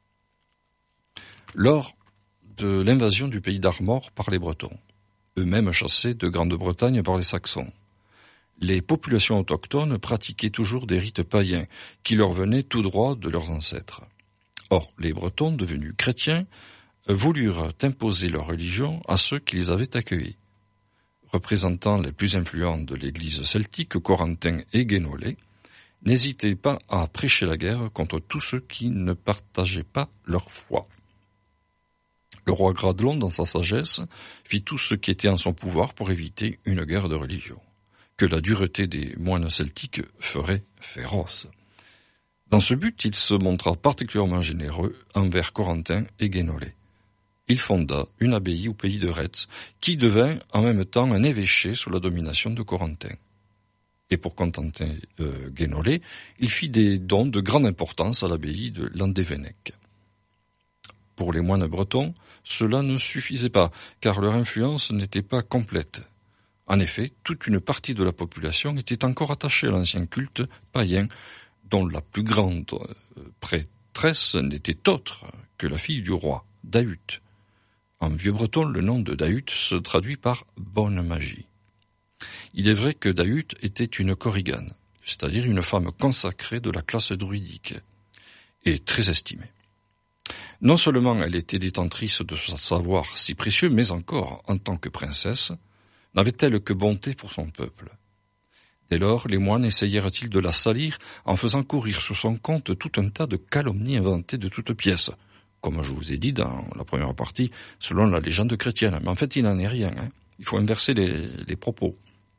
Lors de l'invasion du pays d'Armor par les Bretons, eux-mêmes chassés de Grande-Bretagne par les Saxons, les populations autochtones pratiquaient toujours des rites païens qui leur venaient tout droit de leurs ancêtres. Or, les Bretons, devenus chrétiens, voulurent imposer leur religion à ceux qui les avaient accueillis. Représentant les plus influents de l'église celtique, Corentin et Guénolé, n'hésitaient pas à prêcher la guerre contre tous ceux qui ne partageaient pas leur foi. Le roi Gradelon, dans sa sagesse, fit tout ce qui était en son pouvoir pour éviter une guerre de religion, que la dureté des moines celtiques ferait féroce. Dans ce but, il se montra particulièrement généreux envers Corentin et Guénolé. Il fonda une abbaye au pays de Retz, qui devint en même temps un évêché sous la domination de Corentin. Et pour contenter euh, Guénolé, il fit des dons de grande importance à l'abbaye de Landévennec. Pour les moines bretons, cela ne suffisait pas, car leur influence n'était pas complète. En effet, toute une partie de la population était encore attachée à l'ancien culte païen, dont la plus grande prêtresse n'était autre que la fille du roi, Dahut. En vieux breton, le nom de Dahut se traduit par « bonne magie ». Il est vrai que Dahut était une korrigane, c'est-à-dire une femme consacrée de la classe druidique, et très estimée. Non seulement elle était détentrice de son savoir si précieux, mais encore, en tant que princesse, n'avait-elle que bonté pour son peuple. Dès lors, les moines essayèrent-ils de la salir en faisant courir sur son compte tout un tas de calomnies inventées de toutes pièces, comme je vous ai dit dans la première partie, selon la légende chrétienne. Mais en fait, il n'en est rien. Hein. Il faut inverser les, les propos.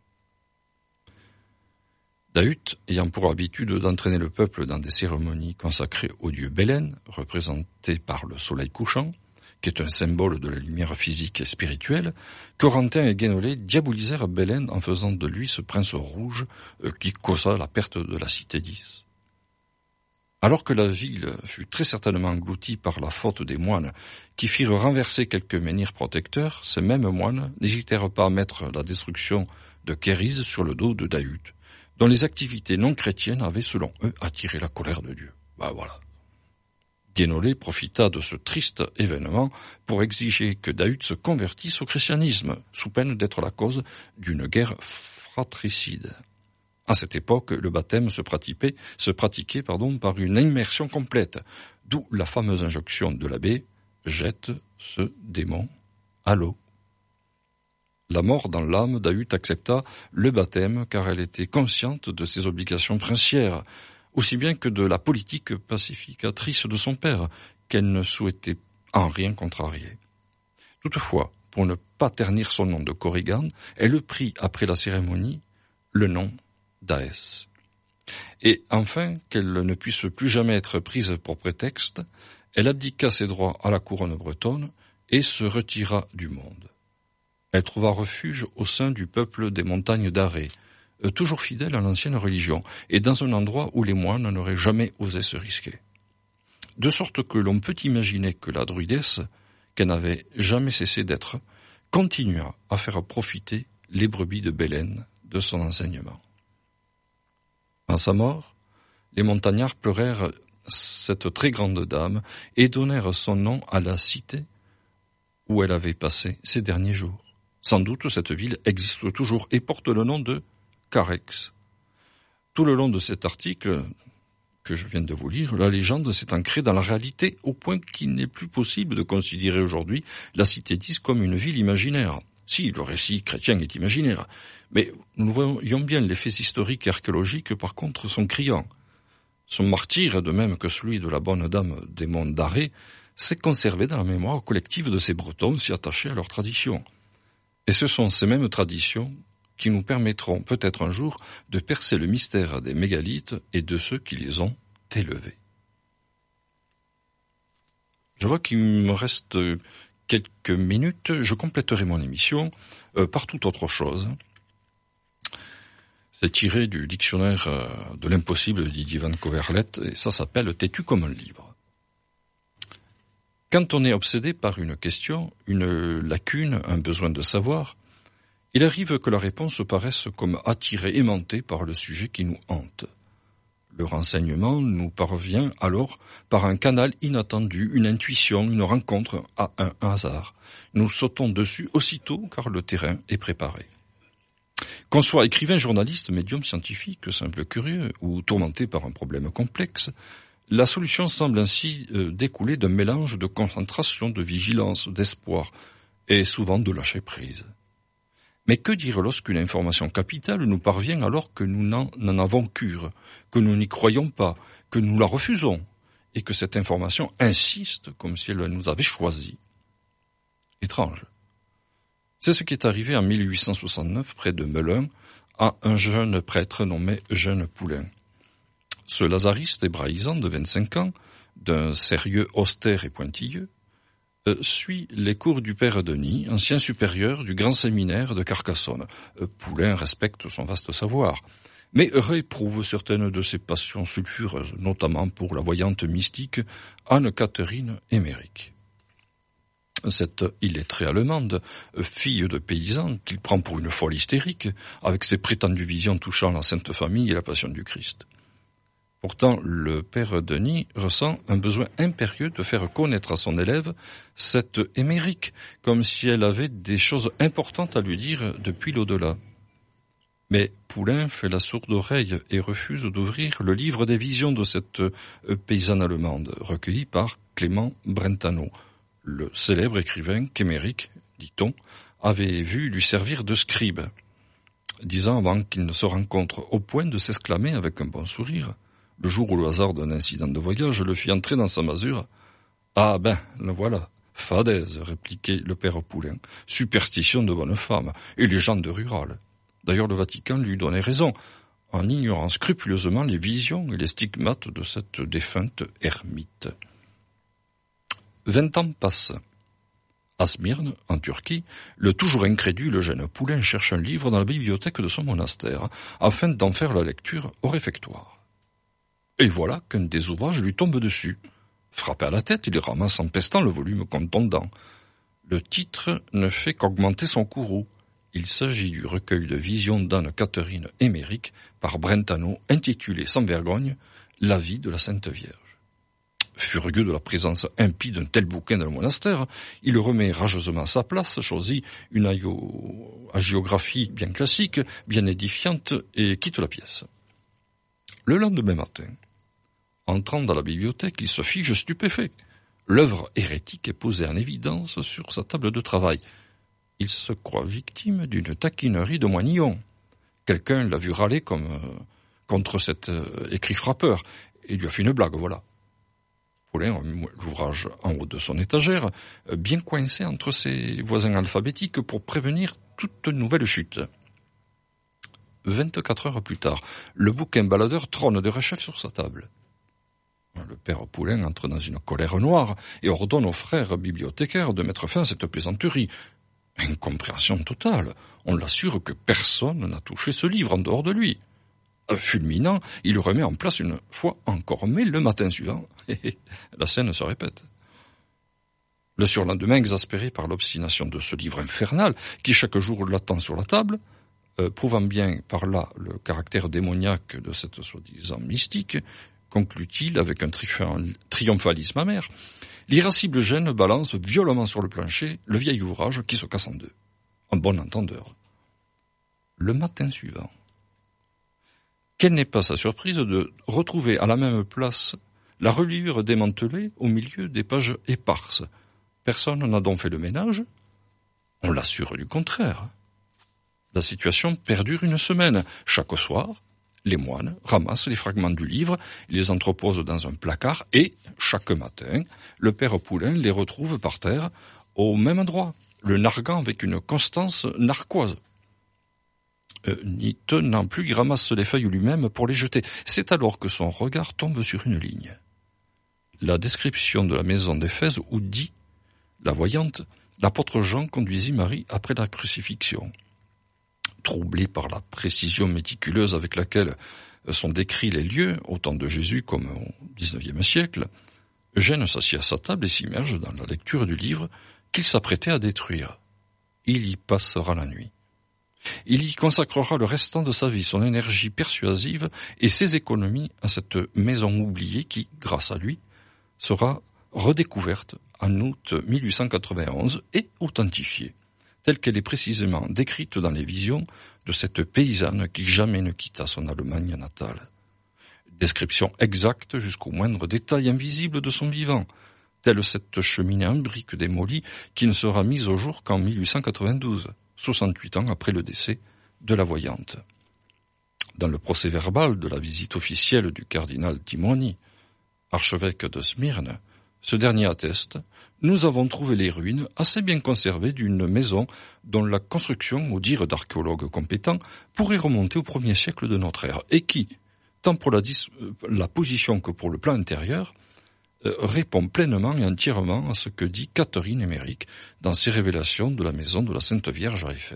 Dahut, ayant pour habitude d'entraîner le peuple dans des cérémonies consacrées au dieu Belen, représenté par le soleil couchant, qui est un symbole de la lumière physique et spirituelle, Corentin et Guénolé diabolisèrent Belen en faisant de lui ce prince rouge euh, qui causa la perte de la cité dix. Alors que la ville fut très certainement engloutie par la faute des moines qui firent renverser quelques menhirs protecteurs, ces mêmes moines n'hésitèrent pas à mettre la destruction de Kérise sur le dos de Daüd, dont les activités non chrétiennes avaient, selon eux, attiré la colère de Dieu. Ben voilà. Guénolé profita de ce triste événement pour exiger que Daüd se convertisse au christianisme, sous peine d'être la cause d'une guerre fratricide. À cette époque, le baptême se pratiquait, se pratiquait pardon, par une immersion complète, d'où la fameuse injonction de l'abbé « jette ce démon à l'eau ». La mort dans l'âme, Daüd accepta le baptême car elle était consciente de ses obligations princières, aussi bien que de la politique pacificatrice de son père, qu'elle ne souhaitait en rien contrarier. Toutefois, pour ne pas ternir son nom de Corrigan, elle prit, après la cérémonie, le nom d'Aès. Et enfin, qu'elle ne puisse plus jamais être prise pour prétexte, elle abdiqua ses droits à la couronne bretonne et se retira du monde. Elle trouva refuge au sein du peuple des montagnes d'Arrée, toujours fidèle à l'ancienne religion, et dans un endroit où les moines n'auraient jamais osé se risquer. De sorte que l'on peut imaginer que la druidesse, qu'elle n'avait jamais cessé d'être, continua à faire profiter les brebis de Bélène de son enseignement. À sa mort, les montagnards pleurèrent cette très grande dame et donnèrent son nom à la cité où elle avait passé ses derniers jours. Sans doute cette ville existe toujours et porte le nom de Carex. Tout le long de cet article que je viens de vous lire, la légende s'est ancrée dans la réalité au point qu'il n'est plus possible de considérer aujourd'hui la cité d'Is comme une ville imaginaire. Si, le récit chrétien est imaginaire, mais nous voyons bien les faits historiques et archéologiques par contre sont criants. Son martyre, de même que celui de la bonne dame des monts d'Arrée, s'est conservé dans la mémoire collective de ces Bretons si attachés à leurs traditions. Et ce sont ces mêmes traditions qui nous permettront peut-être un jour de percer le mystère des mégalithes et de ceux qui les ont élevés. Je vois qu'il me reste quelques minutes, je compléterai mon émission euh, par toute autre chose. C'est tiré du dictionnaire euh, de l'impossible de Didier Van Coverlet, et ça s'appelle « Têtu comme un livre ». Quand on est obsédé par une question, une lacune, un besoin de savoir, il arrive que la réponse paraisse comme attirée, aimantée par le sujet qui nous hante. Le renseignement nous parvient alors par un canal inattendu, une intuition, une rencontre à un hasard. Nous sautons dessus aussitôt car le terrain est préparé. Qu'on soit écrivain, journaliste, médium scientifique, simple curieux ou tourmenté par un problème complexe, la solution semble ainsi euh, découler d'un mélange de concentration, de vigilance, d'espoir et souvent de lâcher prise. Mais que dire lorsqu'une information capitale nous parvient alors que nous n'en, n'en avons cure, que nous n'y croyons pas, que nous la refusons, et que cette information insiste comme si elle nous avait choisis? Étrange. C'est ce qui est arrivé en mille huit cent soixante-neuf près de Melun à un jeune prêtre nommé Eugène Poulain. Ce lazariste hébraïsant de vingt-cinq ans, d'un sérieux austère et pointilleux, Euh, suit les cours du père Denis, ancien supérieur du grand séminaire de Carcassonne. Euh, Poulain respecte son vaste savoir, mais réprouve certaines de ses passions sulfureuses, notamment pour la voyante mystique Anne-Catherine Emmerich. Cette illettrée allemande, fille de paysan, qu'il prend pour une folle hystérique, avec ses prétendues visions touchant la Sainte Famille et la Passion du Christ. Pourtant, le père Denis ressent un besoin impérieux de faire connaître à son élève cette Émeric, comme si elle avait des choses importantes à lui dire depuis l'au-delà. Mais Poulain fait la sourde oreille et refuse d'ouvrir le livre des visions de cette paysanne allemande, recueilli par Clément Brentano, le célèbre écrivain qu'Émeric, dit-on, avait vu lui servir de scribe, dix ans avant qu'ils ne se rencontrent, au point de s'exclamer avec un bon sourire, le jour où le hasard d'un incident de voyage le fit entrer dans sa masure. « Ah ben, le voilà, fadaise », répliquait le père Poulain, « superstition de bonne femme et légende rurale. » D'ailleurs, le Vatican lui donnait raison, en ignorant scrupuleusement les visions et les stigmates de cette défunte ermite. Vingt ans passent. À Smyrne, en Turquie, le toujours incrédule jeune Poulain cherche un livre dans la bibliothèque de son monastère, afin d'en faire la lecture au réfectoire. Et voilà qu'un des ouvrages lui tombe dessus. Frappé à la tête, il ramasse en pestant le volume contondant. Le titre ne fait qu'augmenter son courroux. Il s'agit du recueil de visions d'Anne-Catherine Emmerich par Brentano, intitulé sans vergogne « La vie de la Sainte Vierge ». Furieux de la présence impie d'un tel bouquin dans le monastère, il remet rageusement à sa place, choisit une hagiographie bien classique, bien édifiante, et quitte la pièce. Le lendemain matin, entrant dans la bibliothèque, il se fige stupéfait. L'œuvre hérétique est posée en évidence sur sa table de travail. Il se croit victime d'une taquinerie de moignon. Quelqu'un l'a vu râler comme euh, contre cet euh, écrit frappeur, et lui a fait une blague, voilà. Poulain a mis l'ouvrage en haut de son étagère, bien coincé entre ses voisins alphabétiques pour prévenir toute nouvelle chute. Vingt-quatre heures plus tard, le bouquin baladeur trône de rechef sur sa table. Le père Poulain entre dans une colère noire et ordonne au frère bibliothécaire de mettre fin à cette plaisanterie. Incompréhension totale. On l'assure que personne n'a touché ce livre en dehors de lui. Fulminant, il le remet en place une fois encore, mais le matin suivant, la scène se répète. Le surlendemain, exaspéré par l'obstination de ce livre infernal, qui chaque jour l'attend sur la table, euh, prouvant bien par là le caractère démoniaque de cette soi-disant mystique, conclut-il avec un triomphalisme amer, l'irascible gêne balance violemment sur le plancher le vieil ouvrage qui se casse en deux. En bon entendeur. Le matin suivant, quelle n'est pas sa surprise de retrouver à la même place la reliure démantelée au milieu des pages éparses. Personne n'a donc fait le ménage? On l'assure du contraire. La situation perdure une semaine. Chaque soir, les moines ramassent les fragments du livre, les entreposent dans un placard et, chaque matin, le père Poulain les retrouve par terre au même endroit, le narguant avec une constance narquoise. Euh, n'y tenant plus, il ramasse les feuilles lui-même pour les jeter. C'est alors que son regard tombe sur une ligne. La description de la maison d'Éphèse où dit, la voyante, l'apôtre Jean conduisit Marie après la crucifixion. Troublé par la précision méticuleuse avec laquelle sont décrits les lieux, au temps de Jésus comme au dix-neuvième siècle, Eugène s'assied à sa table et s'immerge dans la lecture du livre qu'il s'apprêtait à détruire. Il y passera la nuit. Il y consacrera le restant de sa vie, son énergie persuasive et ses économies à cette maison oubliée qui, grâce à lui, sera redécouverte en août mille huit cent quatre-vingt-onze et authentifiée, telle qu'elle est précisément décrite dans les visions de cette paysanne qui jamais ne quitta son Allemagne natale. Description exacte jusqu'au moindre détail invisible de son vivant, telle cette cheminée en briques démolie qui ne sera mise au jour qu'en mille huit cent quatre-vingt-douze. soixante-huit ans après le décès de la voyante. Dans le procès-verbal de la visite officielle du cardinal Timoni, archevêque de Smyrne, ce dernier atteste « Nous avons trouvé les ruines assez bien conservées d'une maison dont la construction, au dire d'archéologues compétents, pourrait remonter au premier siècle de notre ère et qui, tant pour la, dis- la position que pour le plan intérieur, euh, répond pleinement et entièrement à ce que dit Catherine Emmerich dans ses révélations de la maison de la Sainte Vierge à Éphèse. »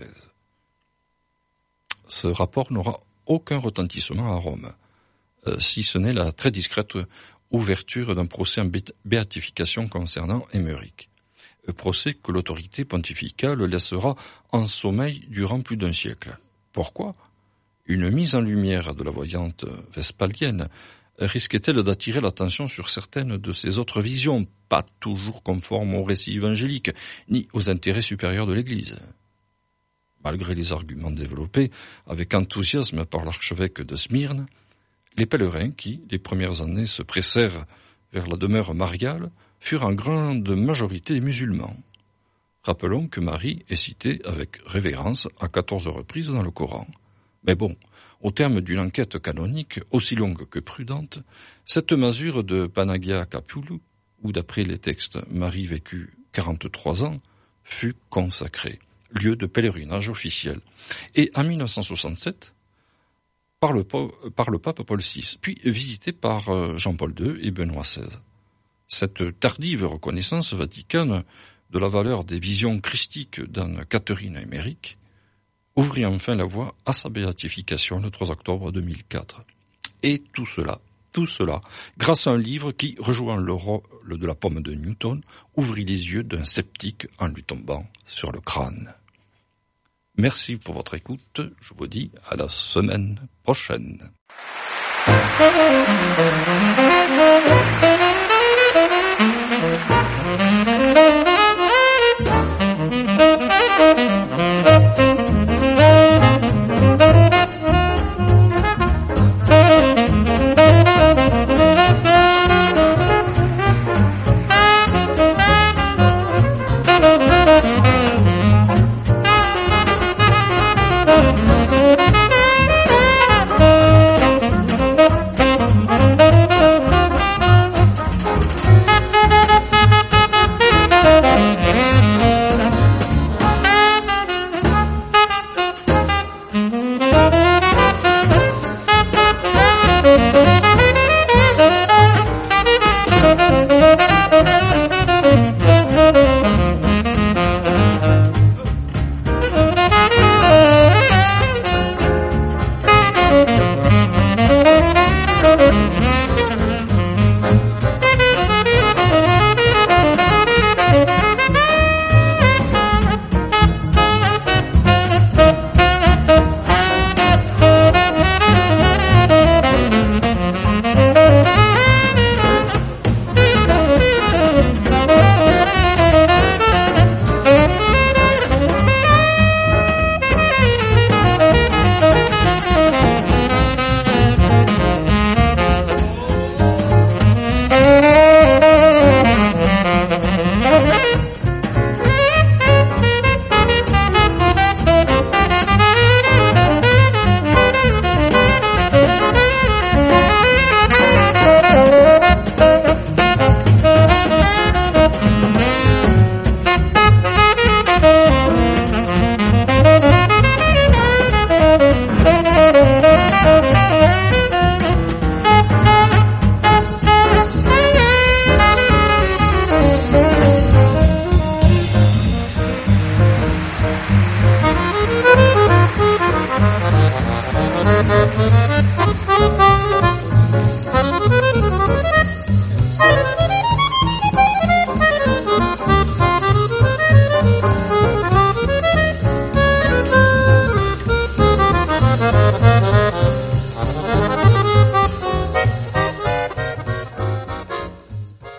Ce rapport n'aura aucun retentissement à Rome, euh, si ce n'est la très discrète ouverture d'un procès en béatification concernant Emmerich. Un procès que l'autorité pontificale laissera en sommeil durant plus d'un siècle. Pourquoi ? Une mise en lumière de la voyante vespalienne risquait-elle d'attirer l'attention sur certaines de ses autres visions, pas toujours conformes au récit évangélique, ni aux intérêts supérieurs de l'Église ? Malgré les arguments développés avec enthousiasme par l'archevêque de Smyrne, les pèlerins qui, les premières années, se pressèrent vers la demeure mariale, furent en grande majorité des musulmans. Rappelons que Marie est citée avec révérence à quatorze reprises dans le Coran. Mais bon, au terme d'une enquête canonique aussi longue que prudente, cette masure de Panagia Capulu, où d'après les textes Marie vécut quarante-trois ans, fut consacrée, lieu de pèlerinage officiel. Et en mille neuf cent soixante-sept, Par le, par le pape Paul six, puis visité par Jean-Paul deux et Benoît seize. Cette tardive reconnaissance vaticane de la valeur des visions christiques d'Anne-Catherine Emmerich ouvrit enfin la voie à sa béatification le trois octobre deux mille quatre. Et tout cela Tout cela grâce à un livre qui, rejoint le rôle de la pomme de Newton, ouvrit les yeux d'un sceptique en lui tombant sur le crâne. Merci pour votre écoute. Je vous dis à la semaine prochaine.